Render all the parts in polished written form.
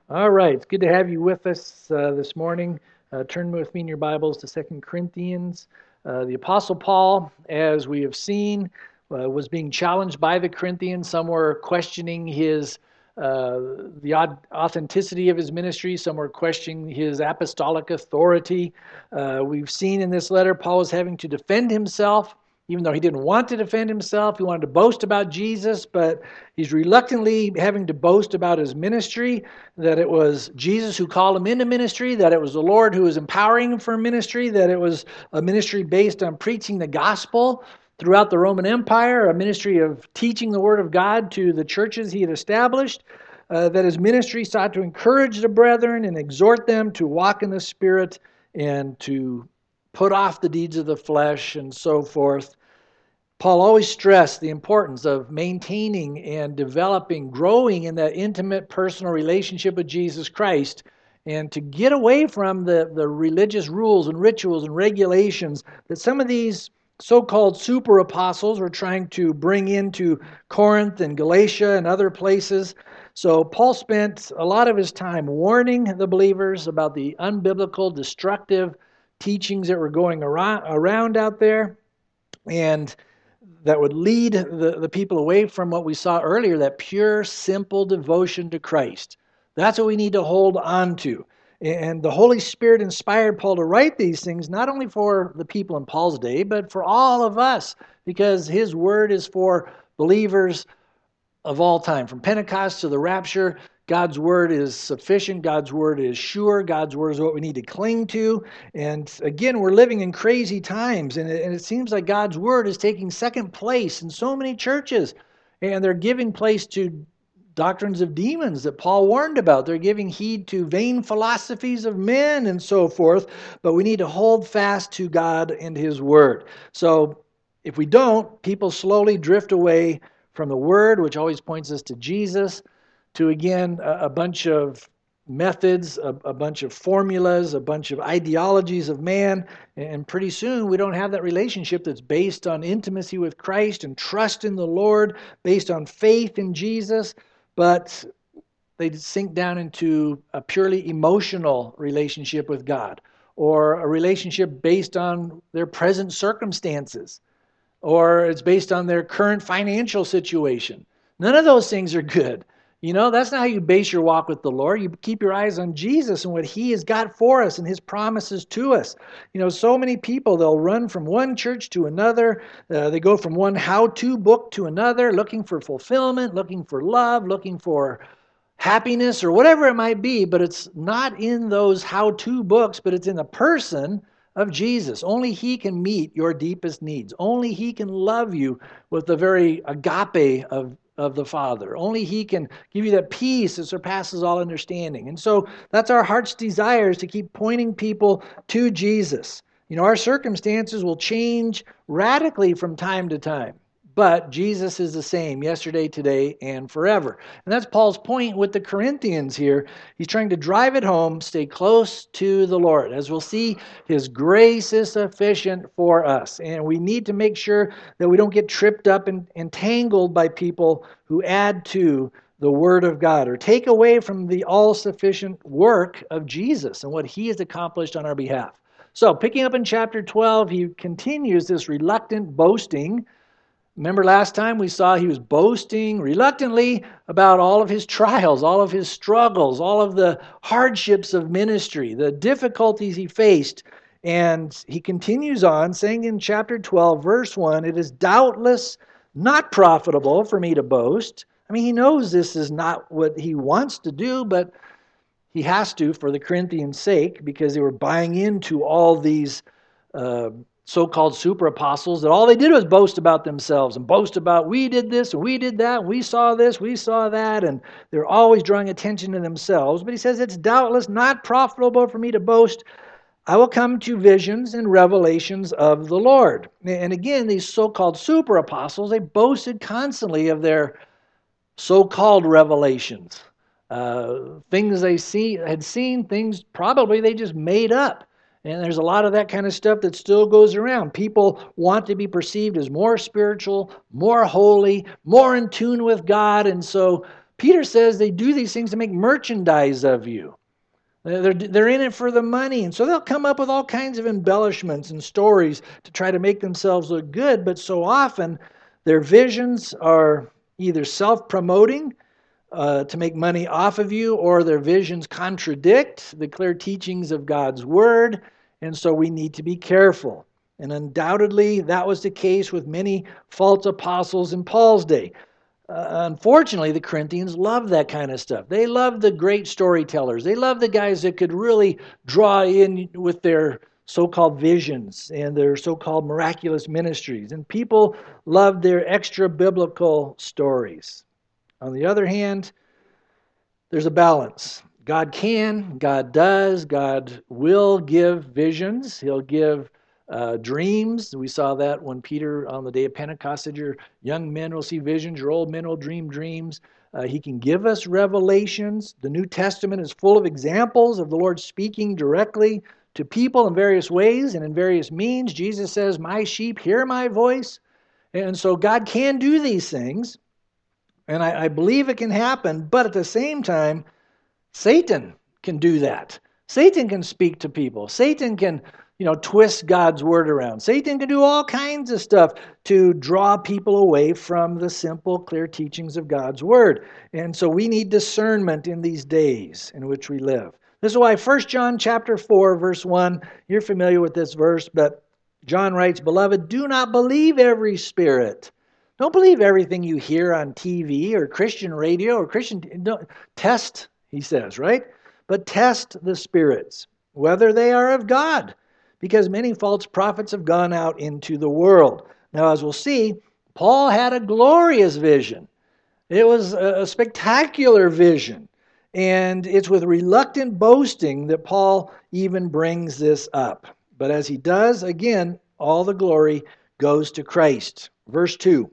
All right, it's good to have you with us this morning. Turn with me in your Bibles to Second Corinthians. The Apostle Paul, as we have seen, was being challenged by the Corinthians. Some were questioning the authenticity of his ministry. Some were questioning his apostolic authority. We've seen in this letter, Paul was having to defend himself. Even though he didn't want to defend himself, he wanted to boast about Jesus, but he's reluctantly having to boast about his ministry, that it was Jesus who called him into ministry, that it was the Lord who was empowering him for ministry, that it was a ministry based on preaching the gospel throughout the Roman Empire, a ministry of teaching the Word of God to the churches he had established, that his ministry sought to encourage the brethren and exhort them to walk in the Spirit and to put off the deeds of the flesh and so forth. Paul always stressed the importance of maintaining and developing, growing in that intimate personal relationship with Jesus Christ, and to get away from the religious rules and rituals and regulations that some of these so-called super apostles were trying to bring into Corinth and Galatia and other places. So Paul spent a lot of his time warning the believers about the unbiblical, destructive teachings that were going around out there, and that would lead the people away from what we saw earlier, that pure, simple devotion to Christ. That's what we need to hold on to. And the Holy Spirit inspired Paul to write these things, not only for the people in Paul's day, but for all of us, because his word is for believers of all time. From Pentecost to the rapture, God's word is sufficient. God's word is sure. God's word is what we need to cling to. And again, we're living in crazy times, and it seems like God's word is taking second place in so many churches, and they're giving place to doctrines of demons that Paul warned about. They're giving heed to vain philosophies of men and so forth, but we need to hold fast to God and his word. So if we don't, people slowly drift away from the word, which always points us to Jesus, to again a bunch of methods, a bunch of formulas, a bunch of ideologies of man, and pretty soon we don't have that relationship that's based on intimacy with Christ and trust in the Lord, based on faith in Jesus, but they sink down into a purely emotional relationship with God, or a relationship based on their present circumstances, or it's based on their current financial situation. None of those things are good. You know, that's not how you base your walk with the Lord. You keep your eyes on Jesus and what he has got for us and his promises to us. You know, so many people, they'll run from one church to another. They go from one how-to book to another, looking for fulfillment, looking for love, looking for happiness, or whatever it might be. But it's not in those how-to books, but it's in the person of Jesus. Only he can meet your deepest needs. Only he can love you with the very agape of the Father. Only he can give you that peace that surpasses all understanding. And so that's our heart's desire, is to keep pointing people to Jesus. You know, our circumstances will change radically from time to time, but Jesus is the same yesterday, today, and forever. And that's Paul's point with the Corinthians here. He's trying to drive it home, stay close to the Lord. As we'll see, his grace is sufficient for us. And we need to make sure that we don't get tripped up and entangled by people who add to the Word of God or take away from the all-sufficient work of Jesus and what he has accomplished on our behalf. So, picking up in chapter 12, he continues this reluctant boasting. Remember last time we saw he was boasting reluctantly about all of his trials, all of his struggles, all of the hardships of ministry, the difficulties he faced. And he continues on saying in chapter 12, verse 1, "It is doubtless not profitable for me to boast." I mean, he knows this is not what he wants to do, but he has to for the Corinthians' sake, because they were buying into all these so-called super apostles, that all they did was boast about themselves and boast about, we did this and we did that, and we saw this, we saw that, and they're always drawing attention to themselves. But he says, it's doubtless not profitable for me to boast. I will come to visions and revelations of the Lord. And again, these so-called super apostles, they boasted constantly of their so-called revelations. Things they had seen, things probably they just made up. And there's a lot of that kind of stuff that still goes around. People want to be perceived as more spiritual, more holy, more in tune with God. And so Peter says they do these things to make merchandise of you. They're in it for the money. And so they'll come up with all kinds of embellishments and stories to try to make themselves look good. But so often their visions are either self-promoting to make money off of you, or their visions contradict the clear teachings of God's Word. And so we need to be careful. And undoubtedly that was the case with many false apostles in Paul's day. Unfortunately, the Corinthians loved that kind of stuff. They loved the great storytellers. They loved the guys that could really draw in with their so-called visions and their so-called miraculous ministries. And people loved their extra-biblical stories. On the other hand, there's a balance. God can, God does, God will give visions. He'll give dreams. We saw that when Peter on the day of Pentecost said, your young men will see visions, your old men will dream dreams. He can give us revelations. The New Testament is full of examples of the Lord speaking directly to people in various ways and in various means. Jesus says, my sheep hear my voice. And so God can do these things. And I believe it can happen. But at the same time, Satan can do that. Satan can speak to people. Satan can twist God's word around. Satan can do all kinds of stuff to draw people away from the simple, clear teachings of God's word. And so we need discernment in these days in which we live. This is why 1 John chapter 4, verse 1, you're familiar with this verse, but John writes, Beloved, do not believe every spirit. Don't believe everything you hear on TV or Christian radio or Christian... Test, he says, right? But test the spirits, whether they are of God, because many false prophets have gone out into the world. Now, as we'll see, Paul had a glorious vision. It was a spectacular vision. And it's with reluctant boasting that Paul even brings this up. But as he does, again, all the glory goes to Christ. Verse 2.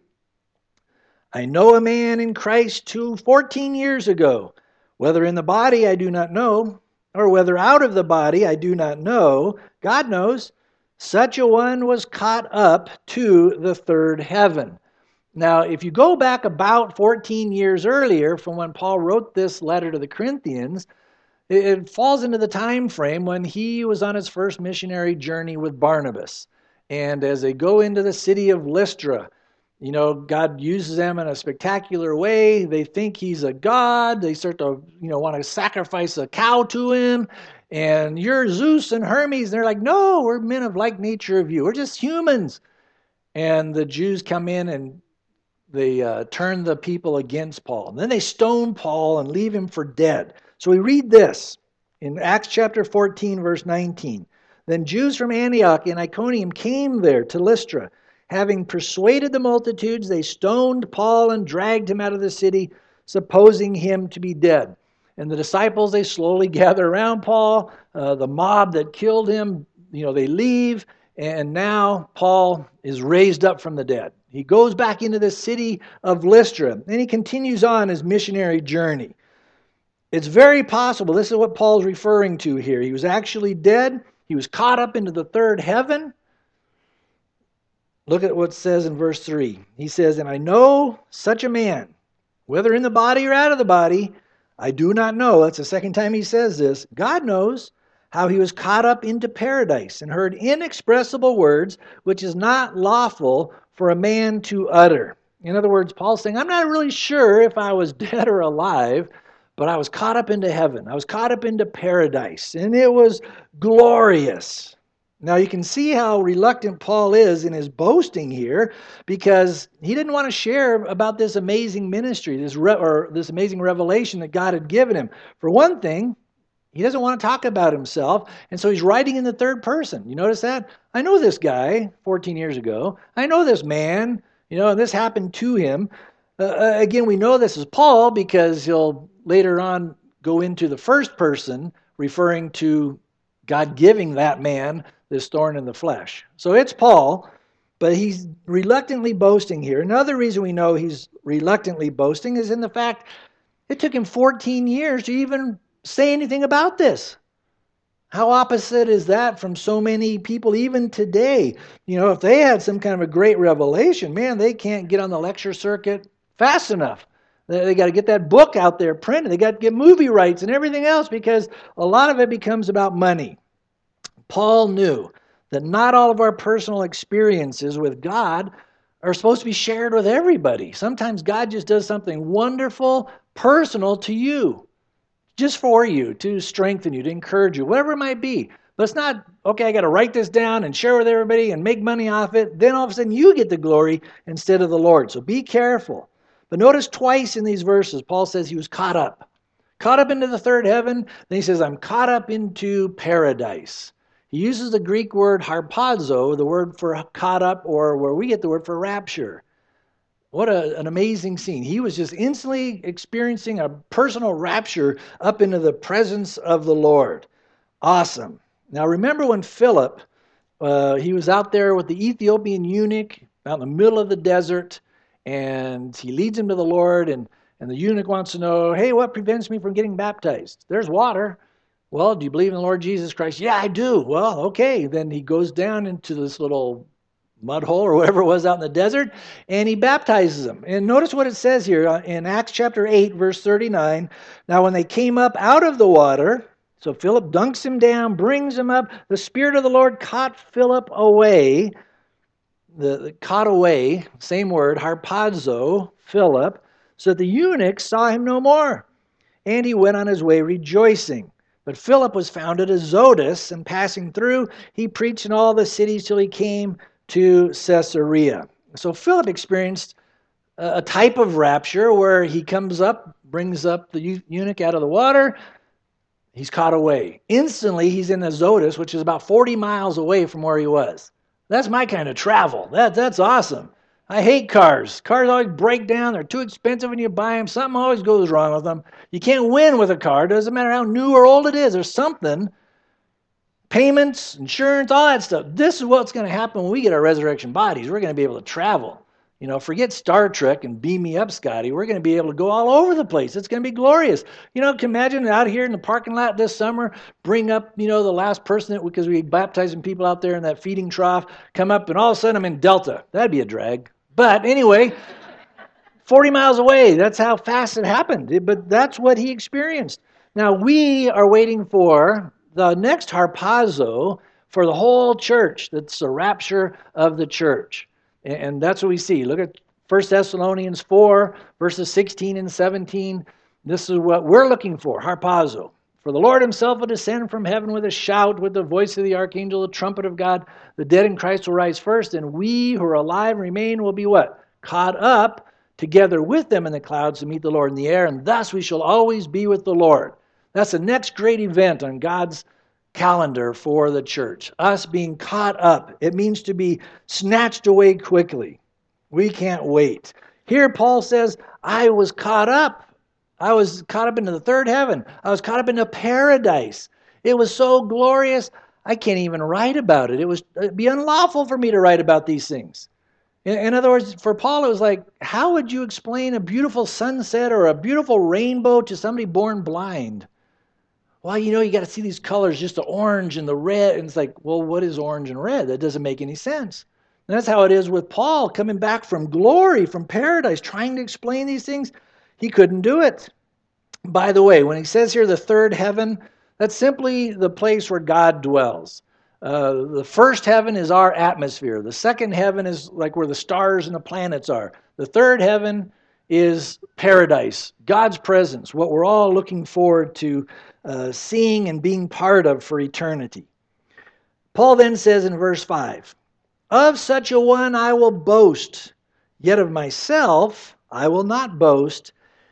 I know a man in Christ who 14 years ago, whether in the body I do not know, or whether out of the body I do not know, God knows, such a one was caught up to the third heaven. Now, if you go back about 14 years earlier from when Paul wrote this letter to the Corinthians, it falls into the time frame when he was on his first missionary journey with Barnabas. And as they go into the city of Lystra, God uses them in a spectacular way. They think he's a god. They start to, want to sacrifice a cow to him. And you're Zeus and Hermes. And they're like, no, we're men of like nature of you. We're just humans. And the Jews come in and they turn the people against Paul. And then they stone Paul and leave him for dead. So we read this in Acts chapter 14, verse 19. Then Jews from Antioch and Iconium came there to Lystra. Having persuaded the multitudes, they stoned Paul and dragged him out of the city, supposing him to be dead. And the disciples, they slowly gather around Paul. The mob that killed him, they leave. And now Paul is raised up from the dead. He goes back into the city of Lystra, and he continues on his missionary journey. It's very possible, this is what Paul's referring to here. He was actually dead. He was caught up into the third heaven. Look at what it says in verse 3. He says, And I know such a man, whether in the body or out of the body, I do not know. That's the second time he says this. God knows how he was caught up into paradise and heard inexpressible words, which is not lawful for a man to utter. In other words, Paul's saying, I'm not really sure if I was dead or alive, but I was caught up into heaven. I was caught up into paradise, and it was glorious. Now you can see how reluctant Paul is in his boasting here, because he didn't want to share about this amazing ministry, this amazing revelation that God had given him. For one thing, he doesn't want to talk about himself, and so he's writing in the third person. You notice that? I know this guy 14 years ago. I know this man, and this happened to him. Again, we know this is Paul because he'll later on go into the first person, referring to God giving that man this thorn in the flesh. So it's Paul, but he's reluctantly boasting here. Another reason we know he's reluctantly boasting is in the fact it took him 14 years to even say anything about this. How opposite is that from so many people even today? If they had some kind of a great revelation, man, they can't get on the lecture circuit fast enough. They got to get that book out there printed. They got to get movie rights and everything else because a lot of it becomes about money. Paul knew that not all of our personal experiences with God are supposed to be shared with everybody. Sometimes God just does something wonderful, personal to you, just for you, to strengthen you, to encourage you, whatever it might be. But it's not, okay, I got to write this down and share with everybody and make money off it. Then all of a sudden you get the glory instead of the Lord. So be careful. But notice twice in these verses, Paul says he was caught up. Caught up into the third heaven. Then he says, I'm caught up into paradise. He uses the Greek word harpazo, the word for caught up, or where we get the word for rapture. What an amazing scene. He was just instantly experiencing a personal rapture up into the presence of the Lord. Awesome. Now remember when Philip, he was out there with the Ethiopian eunuch out in the middle of the desert, and he leads him to the Lord, and the eunuch wants to know, hey, what prevents me from getting baptized? There's water. Well, do you believe in the Lord Jesus Christ? Yeah, I do. Well, okay. Then he goes down into this little mud hole or whatever it was out in the desert, and he baptizes them. And notice what it says here in Acts chapter 8, verse 39. Now, when they came up out of the water, so Philip dunks him down, brings him up. The Spirit of the Lord caught Philip away. The caught away, same word, harpazo, Philip, so that the eunuch saw him no more. And he went on his way rejoicing. But Philip was found at Azotus, and passing through, he preached in all the cities till he came to Caesarea. So Philip experienced a type of rapture where he comes up, brings up the eunuch out of the water, he's caught away. Instantly, he's in Azotus, which is about 40 miles away from where he was. That's my kind of travel. That's awesome. I hate cars. Cars always break down. They're too expensive when you buy them. Something always goes wrong with them. You can't win with a car. It doesn't matter how new or old it is. There's something. Payments, insurance, all that stuff. This is what's going to happen when we get our resurrection bodies. We're going to be able to travel. You know, forget Star Trek and beam me up, Scotty. We're going to be able to go all over the place. It's going to be glorious. You know, can you imagine out here in the parking lot this summer, bring up, the last person, because we baptizing people out there in that feeding trough, come up and all of a sudden I'm in Delta. That'd be a drag. But anyway, 40 miles away, that's how fast it happened. But that's what he experienced. Now we are waiting for the next harpazo for the whole church. That's the rapture of the church. And that's what we see. Look at 1 Thessalonians 4, verses 16 and 17. This is what we're looking for, harpazo. For the Lord himself will descend from heaven with a shout, with the voice of the archangel, the trumpet of God. The dead in Christ will rise first, and we who are alive and remain will be what? Caught up together with them in the clouds to meet the Lord in the air, and thus we shall always be with the Lord. That's the next great event on God's calendar for the church. Us being caught up. It means to be snatched away quickly. We can't wait. Here Paul says, I was caught up. I was caught up into the third heaven. I was caught up into paradise. It was so glorious, I can't even write about it. It'd be unlawful for me to write about these things. In other words, for Paul, it was like, how would you explain a beautiful sunset or a beautiful rainbow to somebody born blind? Well, you got to see these colors, just the orange and the red. And it's like, well, what is orange and red? That doesn't make any sense. And that's how it is with Paul coming back from glory, from paradise, trying to explain these things. He couldn't do it. By the way, when he says here the third heaven, that's simply the place where God dwells. The first heaven is our atmosphere. The second heaven is like where the stars and the planets are. The third heaven is paradise, God's presence, what we're all looking forward to seeing and being part of for eternity. Paul then says in verse 5, of such a one I will boast, yet of myself I will not boast,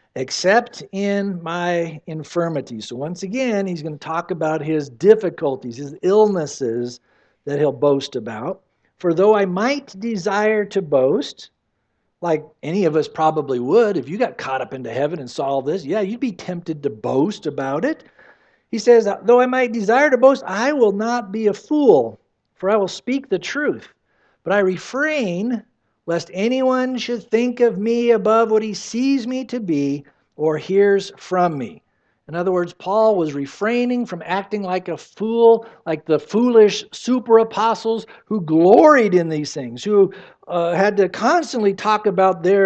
except in my infirmities. So once again, he's going to talk about his difficulties, his illnesses that he'll boast about. For though I might desire to boast, like any of us probably would, if you got caught up into heaven and saw all this, yeah, you'd be tempted to boast about it. He says, though I might desire to boast, I will not be a fool, for I will speak the truth. But I refrain, lest anyone should think of me above what he sees me to be or hears from me. In other words, Paul was refraining from acting like a fool, like the foolish super apostles who gloried in these things, who had to constantly talk about their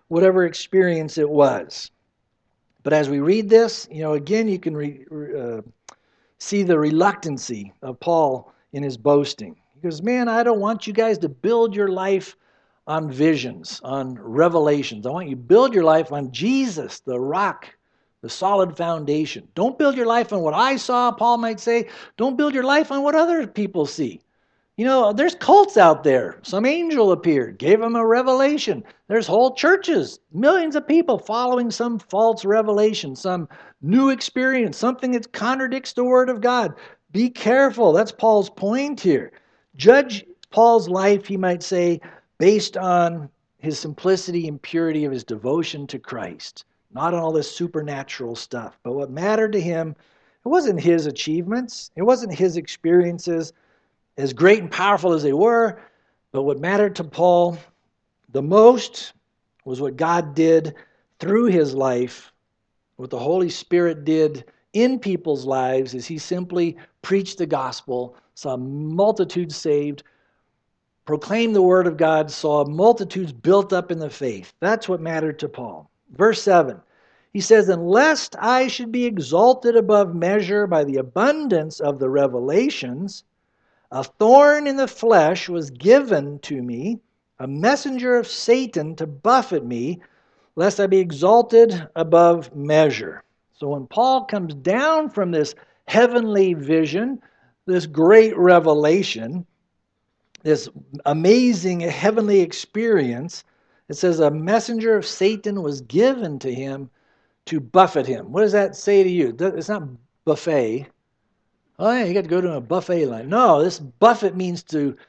whatever experience it was. But as we read this, again, you can see the reluctancy of Paul in his boasting. He goes, man, I don't want you guys to build your life on visions, on revelations. I want you to build your life on Jesus, the rock, the solid foundation. Don't build your life on what I saw, Paul might say. Don't build your life on what other people see. There's cults out there. Some angel appeared, gave them a revelation. There's whole churches, millions of people following some false revelation, some new experience, something that contradicts the Word of God. Be careful. That's Paul's point here. Judge Paul's life, he might say, based on his simplicity and purity of his devotion to Christ, not on all this supernatural stuff. But what mattered to him, it wasn't his achievements, it wasn't his experiences, as great and powerful as they were, but what mattered to Paul the most was what God did through his life, what the Holy Spirit did in people's lives as he simply preached the gospel, saw multitudes saved, proclaimed the word of God, saw multitudes built up in the faith. That's what mattered to Paul. Verse 7, he says, "And lest I should be exalted above measure by the abundance of the revelations, a thorn in the flesh was given to me, a messenger of Satan to buffet me, lest I be exalted above measure." So when Paul comes down from this heavenly vision, this great revelation, this amazing heavenly experience, it says a messenger of Satan was given to him to buffet him. What does that say to you? It's not buffet. Oh, yeah, you got to go to a buffet line. No, this buffet means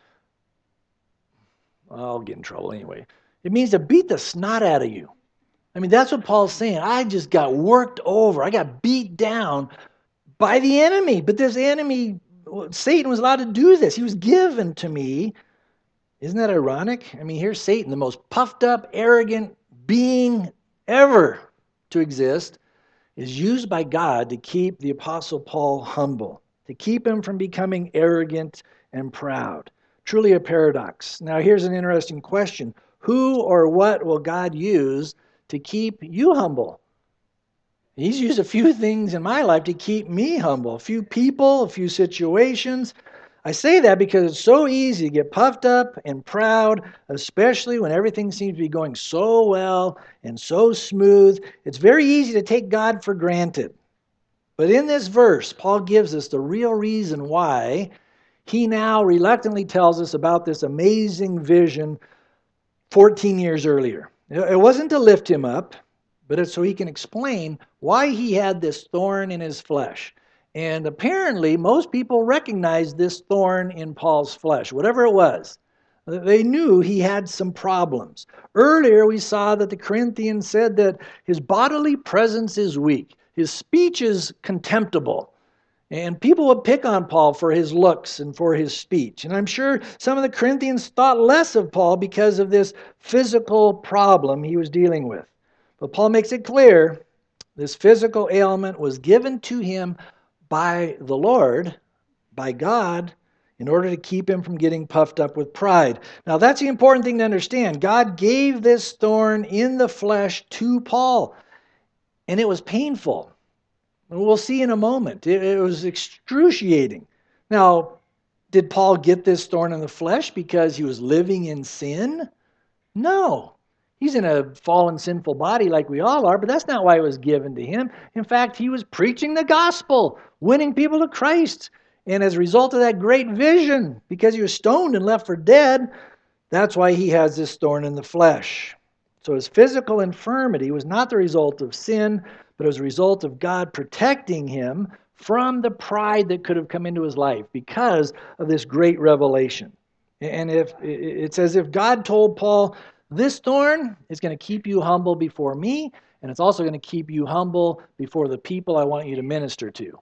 I'll get in trouble anyway. It means to beat the snot out of you. I mean, that's what Paul's saying. I just got worked over. I got beat down by the enemy. But this enemy, Satan was allowed to do this. He was given to me. Isn't that ironic? I mean, here's Satan, the most puffed up, arrogant being ever to exist, is used by God to keep the Apostle Paul humble, to keep him from becoming arrogant and proud. Truly a paradox. Now here's an interesting question. Who or what will God use to keep you humble? He's used a few things in my life to keep me humble. A few people, a few situations. I say that because it's so easy to get puffed up and proud, especially when everything seems to be going so well and so smooth. It's very easy to take God for granted. But in this verse, Paul gives us the real reason why he now reluctantly tells us about this amazing vision 14 years earlier. It wasn't to lift him up, but it's so he can explain why he had this thorn in his flesh. And apparently, most people recognized this thorn in Paul's flesh, whatever it was. They knew he had some problems. Earlier, we saw that the Corinthians said that his bodily presence is weak. His speech is contemptible. And people would pick on Paul for his looks and for his speech. And I'm sure some of the Corinthians thought less of Paul because of this physical problem he was dealing with. But Paul makes it clear this physical ailment was given to him by the Lord, by God, in order to keep him from getting puffed up with pride. Now that's the important thing to understand. God gave this thorn in the flesh to Paul, and it was painful. We'll see in a moment. It was excruciating. Now, did Paul get this thorn in the flesh because he was living in sin? No. He's in a fallen, sinful body like we all are, but that's not why it was given to him. In fact, he was preaching the gospel, winning people to Christ. And as a result of that great vision, because he was stoned and left for dead, that's why he has this thorn in the flesh. So his physical infirmity was not the result of sin, but it was a result of God protecting him from the pride that could have come into his life because of this great revelation. And if it's as if God told Paul, this thorn is going to keep you humble before me, and it's also going to keep you humble before the people I want you to minister to.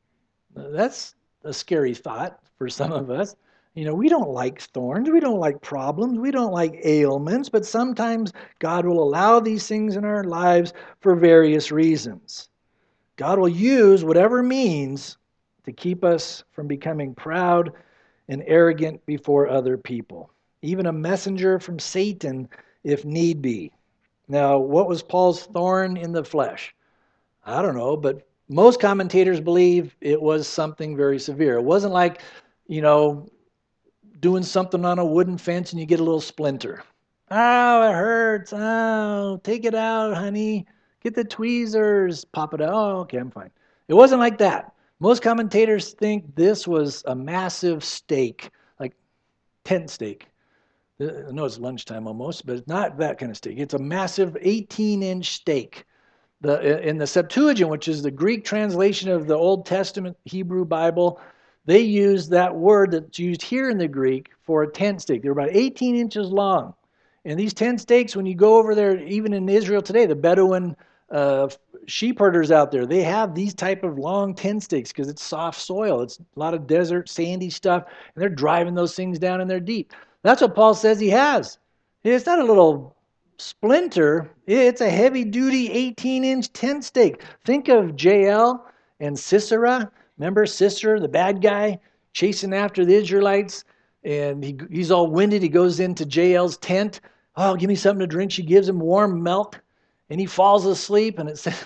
That's a scary thought for some of us. We don't like thorns, we don't like problems, we don't like ailments, but sometimes God will allow these things in our lives for various reasons. God will use whatever means to keep us from becoming proud and arrogant before other people. Even a messenger from Satan, if need be. Now, what was Paul's thorn in the flesh? I don't know, but most commentators believe it was something very severe. It wasn't like, you know, doing something on a wooden fence and you get a little splinter. Oh, it hurts. Oh, take it out, honey. Get the tweezers. Pop it out. Oh, okay, I'm fine. It wasn't like that. Most commentators think this was a massive steak, like tent steak. I know it's lunchtime almost, but it's not that kind of steak. It's a massive 18-inch steak. In the Septuagint, which is the Greek translation of the Old Testament Hebrew Bible, they use that word that's used here in the Greek for a tent stake. They're about 18 inches long. And these tent stakes, when you go over there, even in Israel today, the Bedouin sheep herders out there, they have these type of long tent stakes because it's soft soil. It's a lot of desert, sandy stuff, and they're driving those things down in there deep. That's what Paul says he has. It's not a little splinter. It's a heavy-duty 18-inch tent stake. Think of Jael and Sisera. Remember Sisera, the bad guy, chasing after the Israelites, and he's all winded. He goes into Jael's tent. Oh, give me something to drink. She gives him warm milk, and he falls asleep. And it says,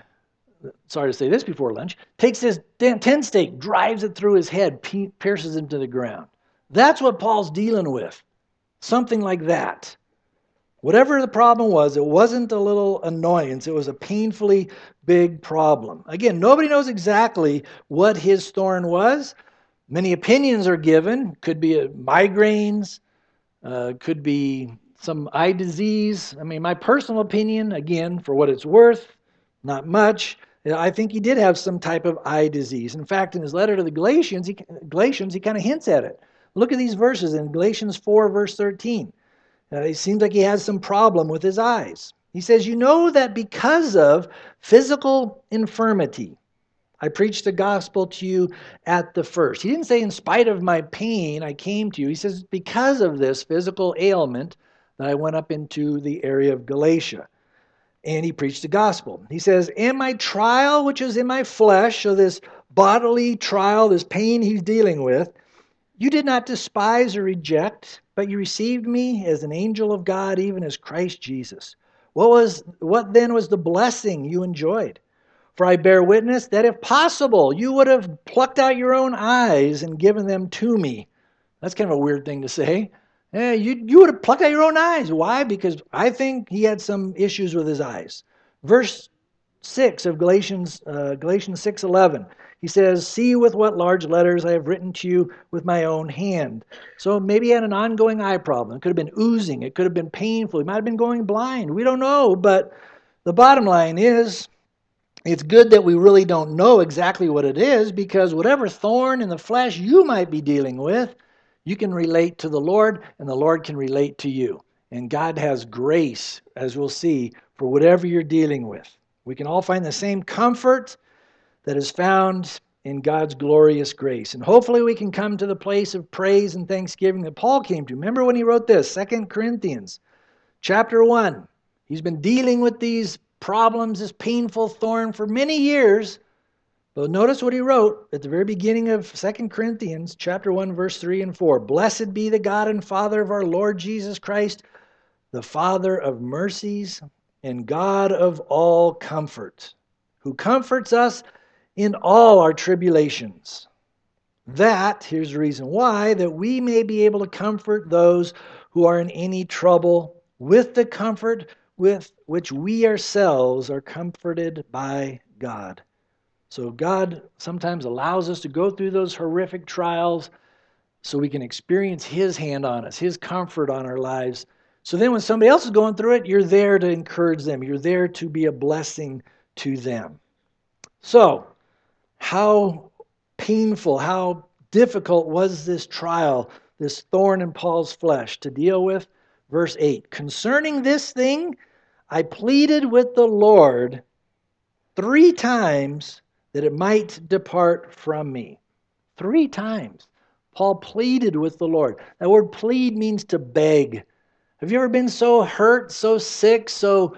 sorry to say this before lunch, takes this tent stake, drives it through his head, pierces him to the ground. That's what Paul's dealing with. Something like that. Whatever the problem was, it wasn't a little annoyance. It was a painfully big problem. Again, nobody knows exactly what his thorn was. Many opinions are given. Could be migraines, could be some eye disease. I mean, my personal opinion, again, for what it's worth, not much. I think he did have some type of eye disease. In fact, in his letter to the Galatians, he kind of hints at it. Look at these verses in Galatians 4, verse 13. It seems like he has some problem with his eyes. He says, you know that because of physical infirmity, I preached the gospel to you at the first. He didn't say in spite of my pain, I came to you. He says because of this physical ailment that I went up into the area of Galatia. And he preached the gospel. He says, and my trial, which is in my flesh, so this bodily trial, this pain he's dealing with, you did not despise or reject, but you received me as an angel of God, even as Christ Jesus. What then was the blessing you enjoyed? For I bear witness that if possible, you would have plucked out your own eyes and given them to me. That's kind of a weird thing to say. You would have plucked out your own eyes. Why? Because I think he had some issues with his eyes. Verse 6 of Galatians 6:11. He says, see with what large letters I have written to you with my own hand. So maybe he had an ongoing eye problem. It could have been oozing. It could have been painful. He might have been going blind. We don't know. But the bottom line is, it's good that we really don't know exactly what it is, because whatever thorn in the flesh you might be dealing with, you can relate to the Lord, and the Lord can relate to you. And God has grace, as we'll see, for whatever you're dealing with. We can all find the same comfort that is found in God's glorious grace. And hopefully we can come to the place of praise and thanksgiving that Paul came to. Remember when he wrote this, 2 Corinthians chapter 1. He's been dealing with these problems, this painful thorn for many years. But notice what he wrote at the very beginning of 2 Corinthians chapter 1, verse 3 and 4. Blessed be the God and Father of our Lord Jesus Christ, the Father of mercies and God of all comfort, who comforts us in all our tribulations. That, here's the reason why, that we may be able to comfort those who are in any trouble with the comfort with which we ourselves are comforted by God. So God sometimes allows us to go through those horrific trials so we can experience His hand on us, His comfort on our lives. So then when somebody else is going through it, you're there to encourage them. You're there to be a blessing to them. So, how painful, how difficult was this trial, this thorn in Paul's flesh to deal with? Verse 8, concerning this thing, I pleaded with the Lord 3 times that it might depart from me. 3 times. Paul pleaded with the Lord. That word plead means to beg. Have you ever been so hurt, so sick, so...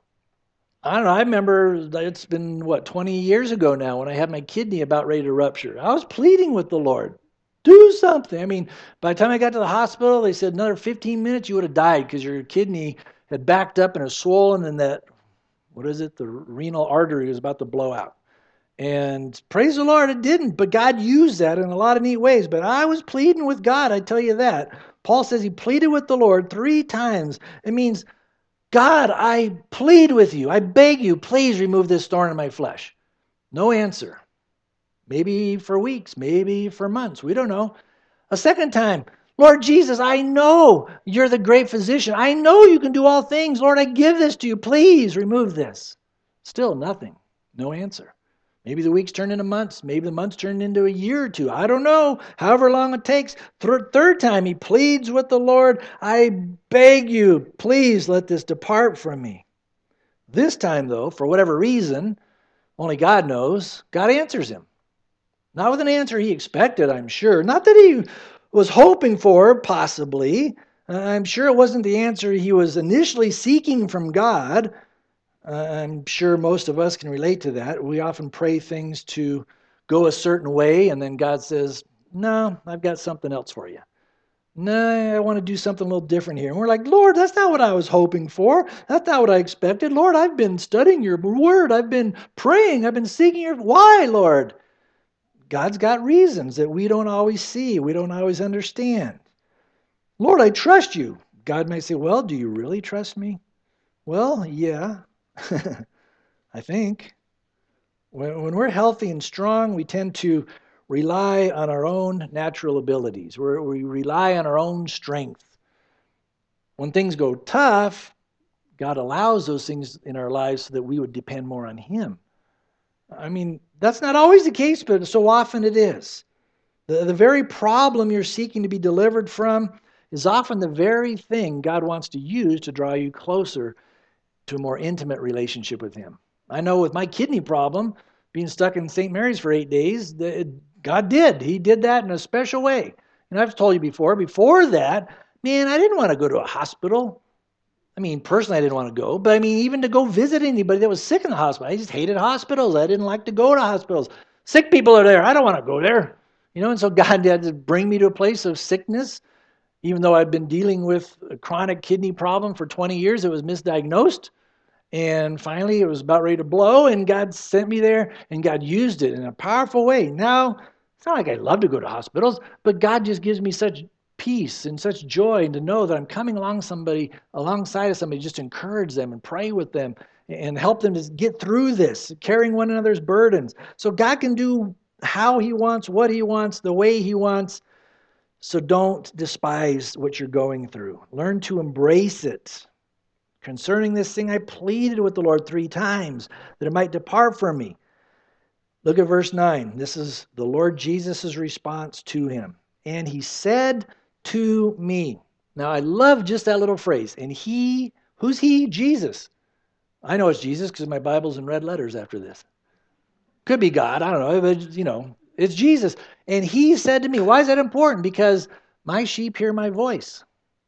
I don't know, I remember it's been, 20 years ago now when I had my kidney about ready to rupture. I was pleading with the Lord. Do something. I mean, by the time I got to the hospital, they said another 15 minutes you would have died because your kidney had backed up and was swollen, and that, the renal artery was about to blow out. And praise the Lord, it didn't, but God used that in a lot of neat ways. But I was pleading with God, I tell you that. Paul says he pleaded with the Lord 3 times. It means, God, I plead with you. I beg you, please remove this thorn in my flesh. No answer. Maybe for weeks, maybe for months. We don't know. A second time, Lord Jesus, I know you're the great physician. I know you can do all things. Lord, I give this to you. Please remove this. Still nothing. No answer. Maybe the weeks turn into months. Maybe the months turn into a year or 2. I don't know. However long it takes. Third time, he pleads with the Lord. I beg you, please let this depart from me. This time, though, for whatever reason, only God knows, God answers him. Not with an answer he expected, I'm sure. Not that he was hoping for, possibly. I'm sure it wasn't the answer he was initially seeking from God. I'm sure most of us can relate to that. We often pray things to go a certain way, and then God says, no, I've got something else for you. No, I want to do something a little different here. And we're like, Lord, that's not what I was hoping for. That's not what I expected. Lord, I've been studying your word. I've been praying. I've been seeking your... Why, Lord? God's got reasons that we don't always see. We don't always understand. Lord, I trust you. God might say, well, do you really trust me? Well, yeah. I think. When we're healthy and strong, we tend to rely on our own natural abilities. We rely on our own strength. When things go tough, God allows those things in our lives so that we would depend more on him. I mean, that's not always the case, but so often it is. The very problem you're seeking to be delivered from is often the very thing God wants to use to draw you closer to a more intimate relationship with him. I know with my kidney problem, being stuck in St. Mary's for 8 days, God did. He did that in a special way. And I've told you before that, man, I didn't want to go to a hospital. I mean, personally, I didn't want to go. But I mean, even to go visit anybody that was sick in the hospital, I just hated hospitals. I didn't like to go to hospitals. Sick people are there. I don't want to go there. And so God had to bring me to a place of sickness. Even though I'd been dealing with a chronic kidney problem for 20 years, it was misdiagnosed. And finally, it was about ready to blow, and God sent me there, and God used it in a powerful way. Now, it's not like I love to go to hospitals, but God just gives me such peace and such joy, and to know that I'm coming alongside of somebody, just encourage them and pray with them and help them to get through this, carrying one another's burdens. So God can do how he wants, what he wants, the way he wants. So don't despise what you're going through. Learn to embrace it. Concerning this thing, I pleaded with the Lord 3 times that it might depart from me. Look at verse 9. This is the Lord Jesus' response to him. And he said to me. Now, I love just that little phrase. And he, who's he? Jesus. I know it's Jesus because my Bible's in red letters after this. Could be God. I don't know. But, it's Jesus. And he said to me, why is that important? Because my sheep hear my voice.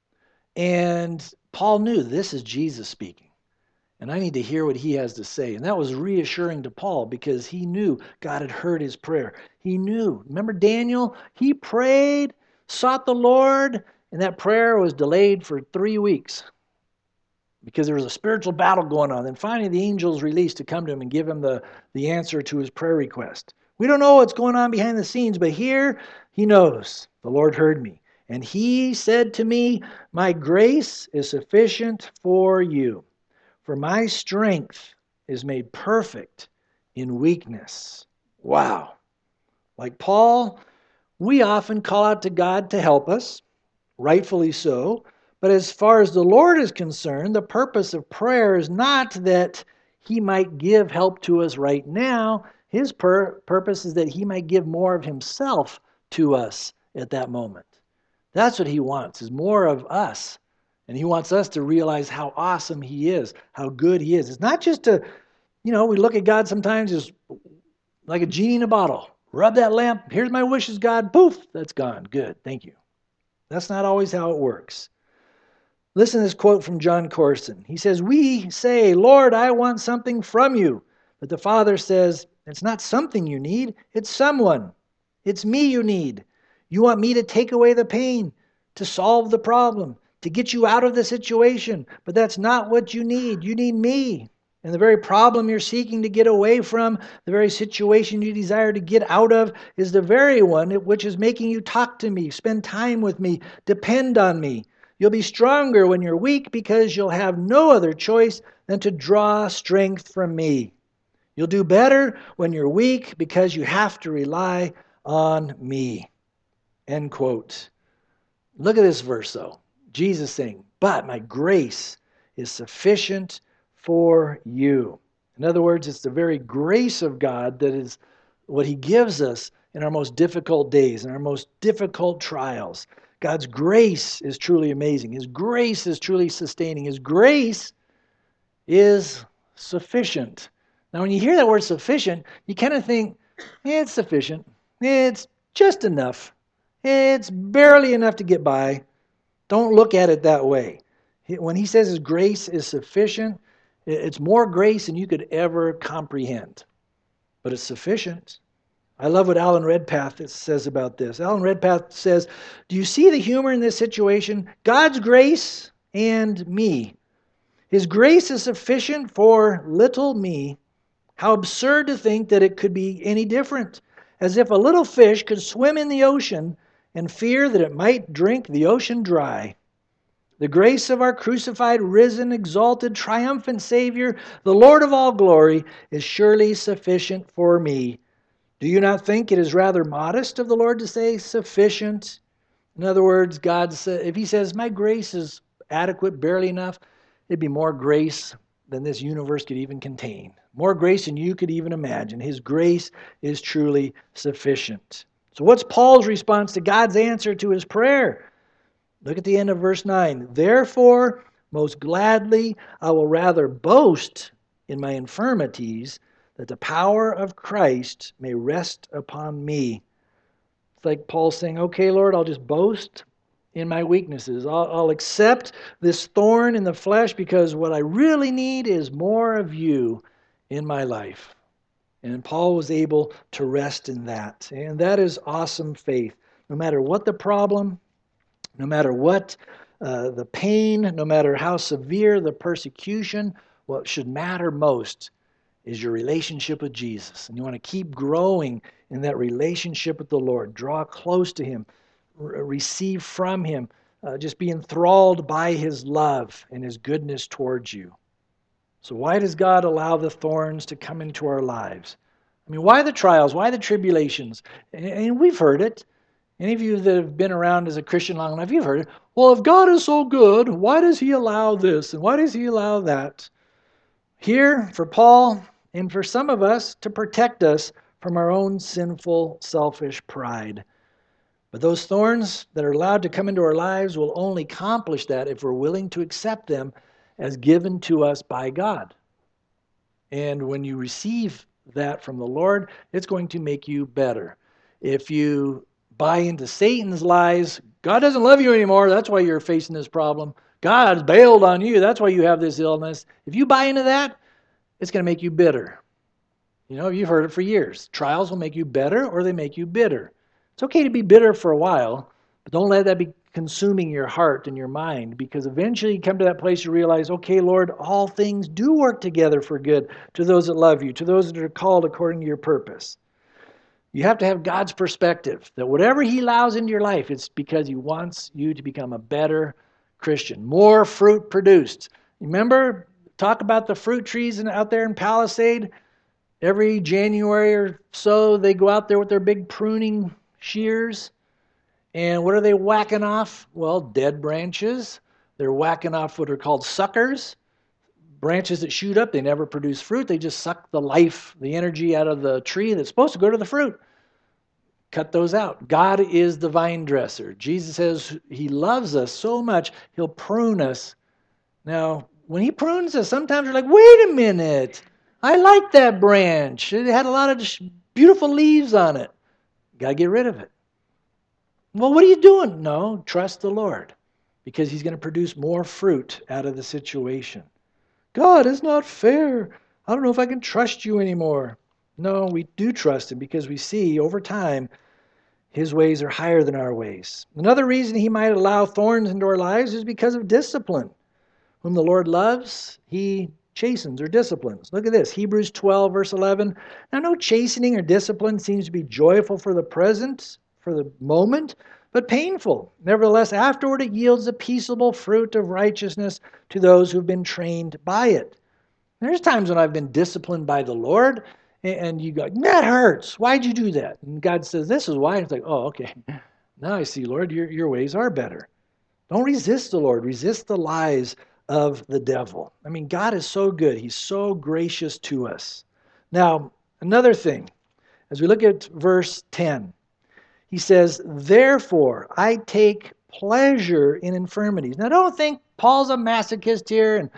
And Paul knew this is Jesus speaking. And I need to hear what he has to say. And that was reassuring to Paul because he knew God had heard his prayer. He knew. Remember Daniel? He prayed, sought the Lord, and that prayer was delayed for 3 weeks because there was a spiritual battle going on. Then finally the angels released to come to him and give him the answer to his prayer request. We don't know what's going on behind the scenes, but here he knows. The Lord heard me. And he said to me, my grace is sufficient for you, for my strength is made perfect in weakness. Wow. Like Paul, we often call out to God to help us, rightfully so. But as far as the Lord is concerned, the purpose of prayer is not that he might give help to us right now. His purpose is that he might give more of himself to us at that moment. That's what he wants, is more of us. And he wants us to realize how awesome he is, how good he is. It's not just to, we look at God sometimes as like a genie in a bottle. Rub that lamp. Here's my wishes, God. Poof, that's gone. Good. Thank you. That's not always how it works. Listen to this quote from John Corson. He says, we say, Lord, I want something from you. But the Father says, it's not something you need. It's someone. It's me you need. You want me to take away the pain, to solve the problem, to get you out of the situation. But that's not what you need. You need me. And the very problem you're seeking to get away from, the very situation you desire to get out of, is the very one which is making you talk to me, spend time with me, depend on me. You'll be stronger when you're weak because you'll have no other choice than to draw strength from me. You'll do better when you're weak because you have to rely on me. End quote. Look at this verse though. Jesus saying, but my grace is sufficient for you. In other words, it's the very grace of God that is what he gives us in our most difficult days, in our most difficult trials. God's grace is truly amazing. His grace is truly sustaining. His grace is sufficient. Now, when you hear that word sufficient, you kind of think, it's sufficient. It's just enough. It's barely enough to get by. Don't look at it that way. When he says his grace is sufficient, it's more grace than you could ever comprehend. But it's sufficient. I love what Alan Redpath says about this. Alan Redpath says, do you see the humor in this situation? God's grace and me. His grace is sufficient for little me. How absurd to think that it could be any different. As if a little fish could swim in the ocean and fear that it might drink the ocean dry. The grace of our crucified, risen, exalted, triumphant Savior, the Lord of all glory, is surely sufficient for me. Do you not think it is rather modest of the Lord to say sufficient? In other words, God says, if he says, my grace is adequate, barely enough, it'd be more grace than this universe could even contain. More grace than you could even imagine. His grace is truly sufficient. So what's Paul's response to God's answer to his prayer? Look at the end of verse 9. Therefore, most gladly, I will rather boast in my infirmities, that the power of Christ may rest upon me. It's like Paul saying, okay, Lord, I'll just boast in my weaknesses. I'll accept this thorn in the flesh because what I really need is more of you in my life. And Paul was able to rest in that. And that is awesome faith. No matter what the problem, no matter what the pain, no matter how severe the persecution, what should matter most is your relationship with Jesus. And you want to keep growing in that relationship with the Lord. Draw close to him. Receive from him. Just be enthralled by his love and his goodness towards you. So why does God allow the thorns to come into our lives? I mean, why the trials? Why the tribulations? And we've heard it. Any of you that have been around as a Christian long enough, you've heard it. Well, if God is so good, why does he allow this and why does he allow that? Here, for Paul and for some of us, to protect us from our own sinful, selfish pride. But those thorns that are allowed to come into our lives will only accomplish that if we're willing to accept them as given to us by God. And when you receive that from the Lord, it's going to make you better. If you buy into Satan's lies, God doesn't love you anymore, that's why you're facing this problem. God's bailed on you, that's why you have this illness. If you buy into that, it's going to make you bitter. You know, you've heard it for years. Trials will make you better or they make you bitter. It's okay to be bitter for a while, but don't let that be consuming your heart and your mind, because eventually you come to that place you realize, okay, Lord, all things do work together for good to those that love you, to those that are called according to your purpose. You have to have God's perspective that whatever he allows into your life, it's because he wants you to become a better Christian. More fruit produced. Remember, talk about the fruit trees out there in Palisade. Every January or so, they go out there with their big pruning shears. And what are they whacking off? Well, dead branches. They're whacking off what are called suckers. Branches that shoot up, they never produce fruit. They just suck the life, the energy out of the tree that's supposed to go to the fruit. Cut those out. God is the vine dresser. Jesus says he loves us so much, he'll prune us. Now, when he prunes us, sometimes we're like, wait a minute. I like that branch. It had a lot of beautiful leaves on it. Got to get rid of it. Well, what are you doing? No, trust the Lord, because he's going to produce more fruit out of the situation. God, it's not fair. I don't know if I can trust you anymore. No, we do trust him because we see over time His ways are higher than our ways. Another reason he might allow thorns into our lives is because of discipline. Whom the Lord loves, he chastens or disciplines. Look at this, Hebrews 12, verse 11. Now, no chastening or discipline seems to be joyful for the present, for the moment, but painful. Nevertheless, afterward it yields a peaceable fruit of righteousness to those who've been trained by it. There's times when I've been disciplined by the Lord, and you go, that hurts. Why'd you do that? And God says, this is why. And it's like, oh, okay. Now I see, Lord, your ways are better. Don't resist the Lord. Resist the lies of the devil. I mean, God is so good. He's so gracious to us. Now, another thing, as we look at verse 10, he says, therefore, I take pleasure in infirmities. Now, don't think Paul's a masochist here and,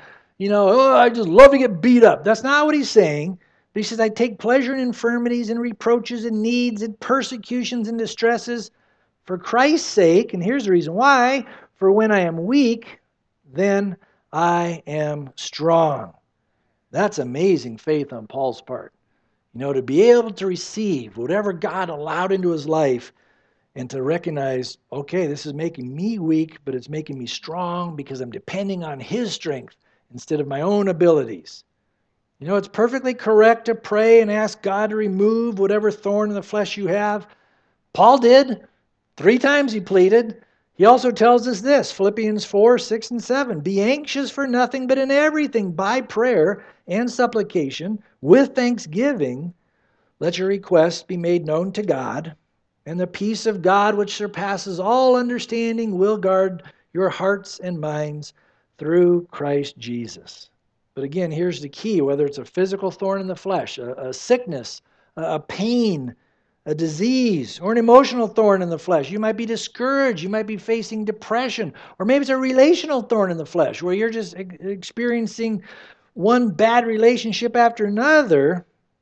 I just love to get beat up. That's not what he's saying. But he says, I take pleasure in infirmities and reproaches and needs and persecutions and distresses for Christ's sake. And here's the reason why. For when I am weak, then I am strong. That's amazing faith on Paul's part. To be able to receive whatever God allowed into his life and to recognize, okay, this is making me weak, but it's making me strong because I'm depending on his strength instead of my own abilities. It's perfectly correct to pray and ask God to remove whatever thorn in the flesh you have. Paul did. 3 times he pleaded. He also tells us this, Philippians 4, 6, and 7. Be anxious for nothing, but in everything, by prayer and supplication, with thanksgiving, let your requests be made known to God, and the peace of God, which surpasses all understanding, will guard your hearts and minds through Christ Jesus. But again, here's the key, whether it's a physical thorn in the flesh, a sickness, a pain, a disease, or an emotional thorn in the flesh. You might be discouraged. You might be facing depression. Or maybe it's a relational thorn in the flesh where you're just experiencing one bad relationship after another.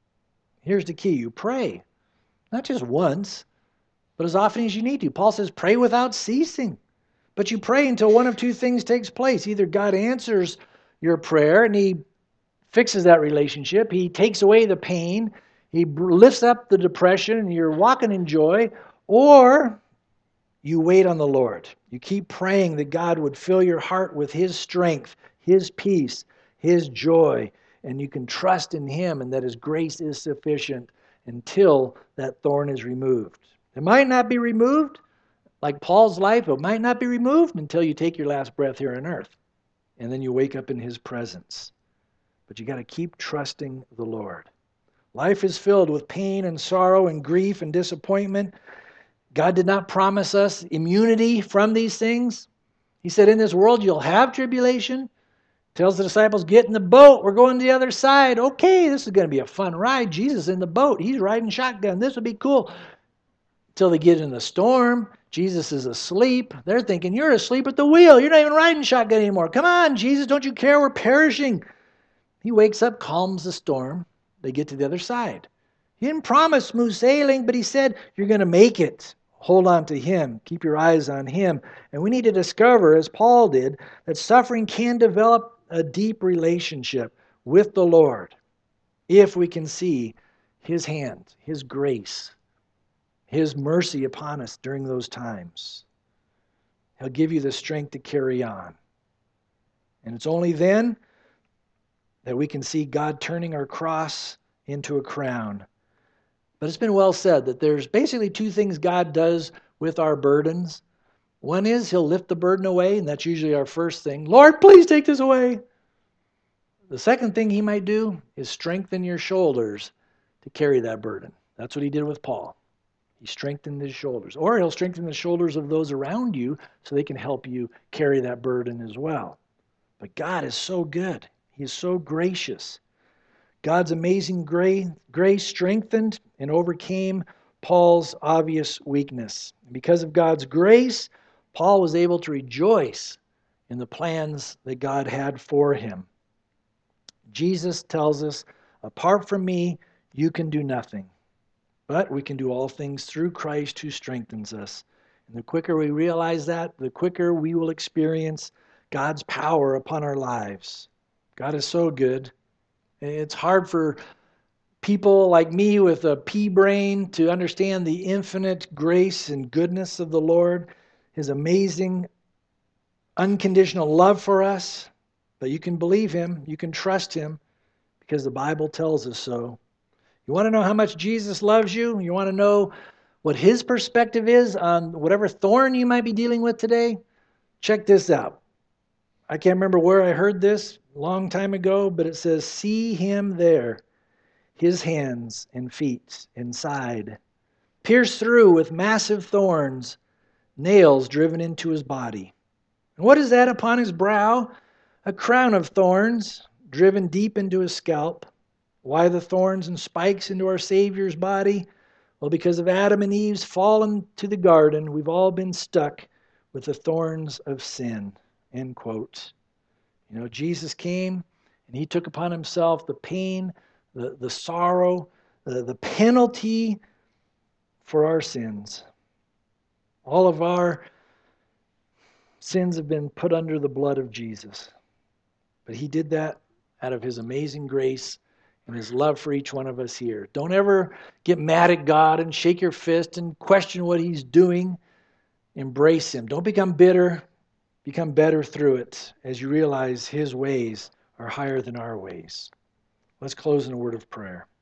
Here's the key. You pray. Not just once, but as often as you need to. Paul says, pray without ceasing. But you pray until one of 2 things takes place. Either God answers your prayer and he fixes that relationship. He takes away the pain. He lifts up the depression and you're walking in joy. Or you wait on the Lord. You keep praying that God would fill your heart with his strength, his peace, his joy. And you can trust in him and that his grace is sufficient until that thorn is removed. It might not be removed, like Paul's life, it might not be removed until you take your last breath here on earth. And then you wake up in his presence. But you got to keep trusting the Lord. Life is filled with pain and sorrow and grief and disappointment. God did not promise us immunity from these things. He said, in this world you'll have tribulation. Tells the disciples, get in the boat. We're going to the other side. Okay, this is going to be a fun ride. Jesus is in the boat. He's riding shotgun. This would be cool. Until they get in the storm. Jesus is asleep. They're thinking, you're asleep at the wheel. You're not even riding shotgun anymore. Come on, Jesus, don't you care? We're perishing. He wakes up, calms the storm. They get to the other side. He didn't promise smooth sailing, but he said, you're going to make it. Hold on to him. Keep your eyes on him. And we need to discover, as Paul did, that suffering can develop a deep relationship with the Lord if we can see his hand, his grace, his mercy upon us during those times. He'll give you the strength to carry on. And it's only then that we can see God turning our cross into a crown. But it's been well said that there's basically 2 things God does with our burdens. One is he'll lift the burden away, and that's usually our first thing. Lord, please take this away. The second thing he might do is strengthen your shoulders to carry that burden. That's what he did with Paul. He strengthened his shoulders. Or he'll strengthen the shoulders of those around you so they can help you carry that burden as well. But God is so good. He is so gracious. God's amazing grace strengthened and overcame Paul's obvious weakness. Because of God's grace, Paul was able to rejoice in the plans that God had for him. Jesus tells us, apart from me, you can do nothing. But we can do all things through Christ who strengthens us. And the quicker we realize that, the quicker we will experience God's power upon our lives. God is so good. It's hard for people like me with a pea brain to understand the infinite grace and goodness of the Lord, His amazing unconditional love for us. But you can believe Him, you can trust Him, because the Bible tells us so. You want to know how much Jesus loves you? You want to know what His perspective is on whatever thorn you might be dealing with today? Check this out. I can't remember where I heard this a long time ago, but it says, "See Him there, His hands and feet inside, pierced through with massive thorns, nails driven into His body. And what is that upon His brow? A crown of thorns driven deep into His scalp. Why the thorns and spikes into our Savior's body? Well, because of Adam and Eve's fall into the garden, we've all been stuck with the thorns of sin." End quote. You know, Jesus came and He took upon Himself the pain, the sorrow, the penalty for our sins. All of our sins have been put under the blood of Jesus. But He did that out of His amazing grace and His love for each one of us here. Don't ever get mad at God and shake your fist and question what He's doing. Embrace Him. Don't become bitter. Become better through it as you realize His ways are higher than our ways. Let's close in a word of prayer.